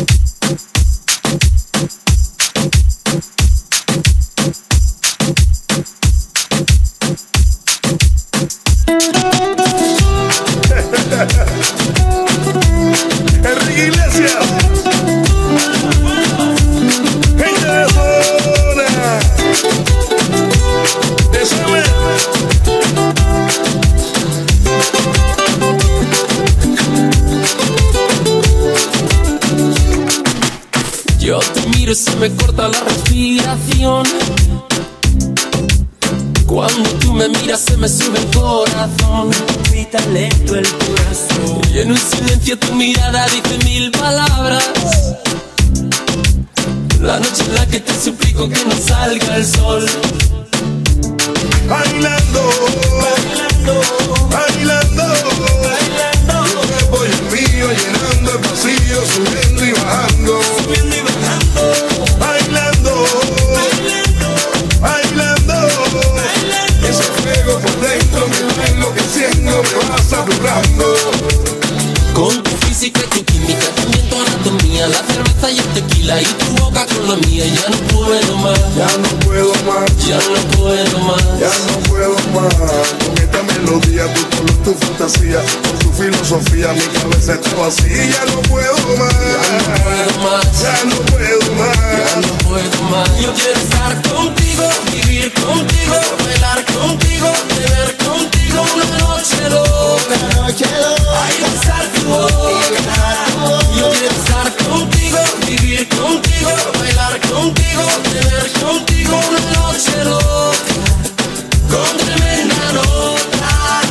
Enrique Iglesias, gente de zona, ¡Ésame! Yo te miro y se me corta la respiración. Cuando tú me miras se me sube el corazón. Grita lento el corazón. Y en un silencio tu mirada dice 1000 palabras. La noche en la que te suplico que no salga el sol. Bailando, bailando, bailando, bailando. Tu cuerpo y el mío llenando el vacío, subiendo y bajando, Subiendo y bajando. bailando, bailando, bailando. Ese fuego por dentro me va enloqueciendo, me va saturando. Con tu física y tu química, también tu anatomía, la cerveza y el tequila y tu boca con la mía. Ya no puedo más, Ya no puedo más, ya no puedo más. ya no puedo más. Con esta melodía, tu color, tu fantasía, con tu filosofía, mi cabeza está vacía. Ya no puedo más, Puedo más, ya no puedo ya más. no puedo más. Yo quiero estar contigo, vivir contigo, bailar contigo, beber contigo una noche loca. Ay, besar tu boca. Yo quiero estar contigo, vivir contigo, bailar contigo, beber contigo una noche loca. Con tremenda nota.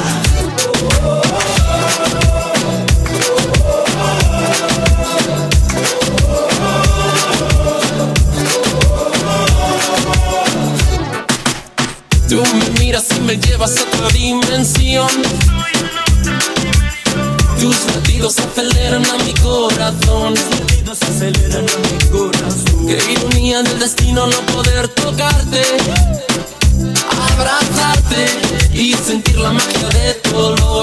Tú me miras y me llevas a otra dimensión. Tus latidos aceleran a mi corazón. Los latidos aceleran a mi corazón. Qué ironía del destino no poder tocarte, abrazarte y sentir la magia de tu olor.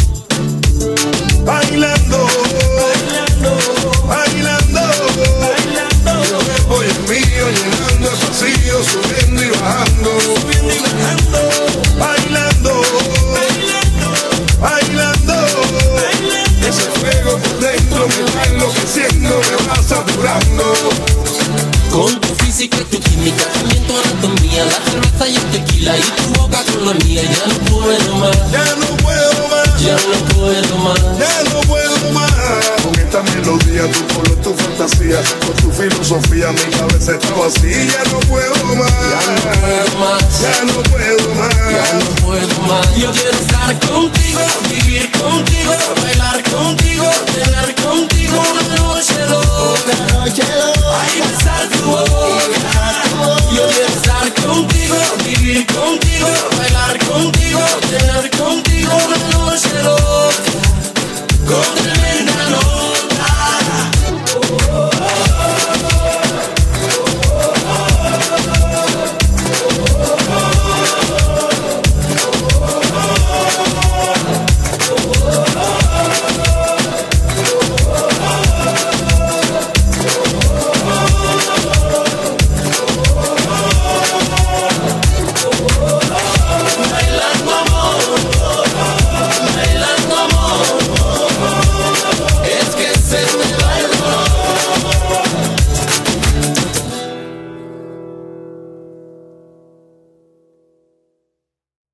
Bailando, bailando, bailando, bailando. Tu cuerpo y el mío llenando el vacío, subiendo y bajando, Subiendo y bajando. bailando, bailando, bailando. Ese fuego por dentro me va enloqueciendo, me va saturando. Con tu física y tu química, también tu anatomía, la cerveza y el tequila y tu boca con la mía. Ya no puedo más, Ya no puedo más, ya no puedo más. ya no puedo más. Con esta melodía, tu color, tu fantasía, con tu filosofía, mi cabeza está vacía. Ya no puedo más, Puedo más, ya no puedo más. ya no puedo más. Yo quiero estar contigo, vivir contigo, bailar contigo, tener contigo